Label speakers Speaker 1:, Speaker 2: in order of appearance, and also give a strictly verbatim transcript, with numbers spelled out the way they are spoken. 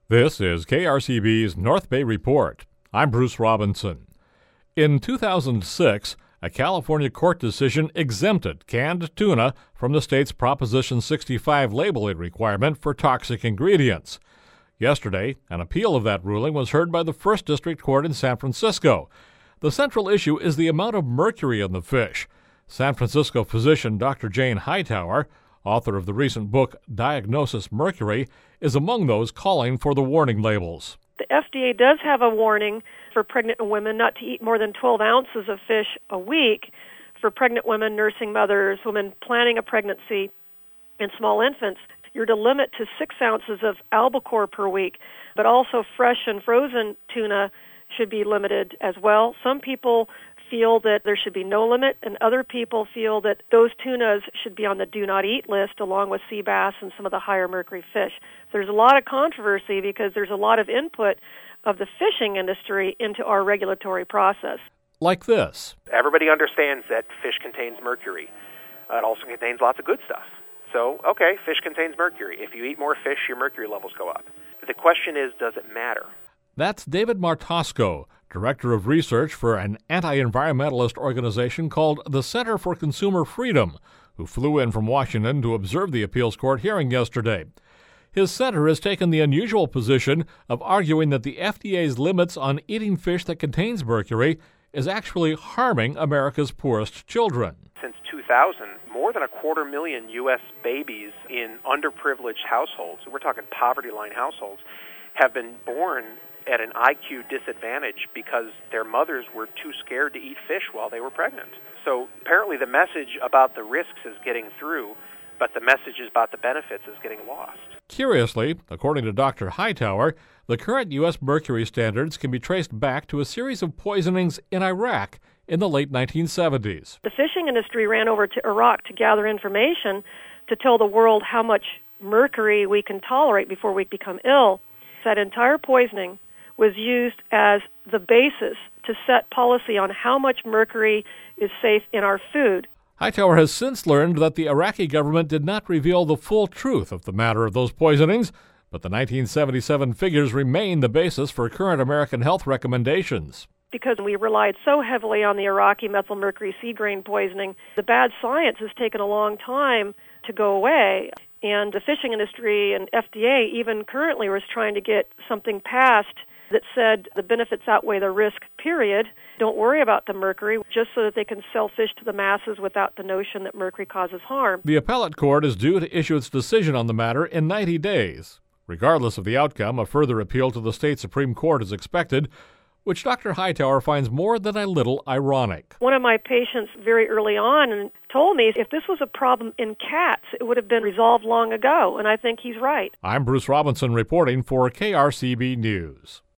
Speaker 1: This is K R C B's North Bay Report. I'm Bruce Robinson. In two thousand six, a California court decision exempted canned tuna from the state's Proposition sixty-five labeling requirement for toxic ingredients. Yesterday, an appeal of that ruling was heard by the First District Court in San Francisco. The central issue is the amount of mercury in the fish. San Francisco physician Doctor Jane Hightower, author of the recent book Diagnosis Mercury, is among those calling for the warning labels.
Speaker 2: The F D A does have a warning for pregnant women not to eat more than twelve ounces of fish a week for pregnant women, nursing mothers, women planning a pregnancy, and small infants. You're to limit to six ounces of albacore per week, but also fresh and frozen tuna should be limited as well. Some people feel that there should be no limit, and other people feel that those tunas should be on the do not eat list along with sea bass and some of the higher mercury fish. There's a lot of controversy because there's a lot of input of the fishing industry into our regulatory process.
Speaker 1: Like this.
Speaker 3: Everybody understands that fish contains mercury. Uh, it also contains lots of good stuff. So, okay, fish contains mercury. If you eat more fish, your mercury levels go up. The question is, does it matter?
Speaker 1: That's David Martosco, Director of Research for an anti-environmentalist organization called the Center for Consumer Freedom, who flew in from Washington to observe the appeals court hearing yesterday. His center has taken the unusual position of arguing that the F D A's limits on eating fish that contains mercury is actually harming America's poorest children.
Speaker 3: Since two thousand, more than a quarter million U S babies in underprivileged households, we're talking poverty line households, have been born at an I Q disadvantage because their mothers were too scared to eat fish while they were pregnant. So apparently the message about the risks is getting through, but the message about the benefits is getting lost.
Speaker 1: Curiously, according to Doctor Hightower, the current U S mercury standards can be traced back to a series of poisonings in Iraq in the late nineteen seventies.
Speaker 2: The fishing industry ran over to Iraq to gather information to tell the world how much mercury we can tolerate before we become ill. That entire poisoning was used as the basis to set policy on how much mercury is safe in our food.
Speaker 1: Hightower has since learned that the Iraqi government did not reveal the full truth of the matter of those poisonings, but the nineteen seventy-seven figures remain the basis for current American health recommendations.
Speaker 2: Because we relied so heavily on the Iraqi methylmercury seed grain poisoning, the bad science has taken a long time to go away. And the fishing industry and F D A even currently was trying to get something passed that said the benefits outweigh the risk, period. Don't worry about the mercury, just so that they can sell fish to the masses without the notion that mercury causes harm.
Speaker 1: The appellate court is due to issue its decision on the matter in ninety days. Regardless of the outcome, a further appeal to the state Supreme Court is expected, which Doctor Hightower finds more than a little ironic.
Speaker 2: One of my patients very early on told me if this was a problem in cats, it would have been resolved long ago, and I think he's right.
Speaker 1: I'm Bruce Robinson reporting for K R C B News.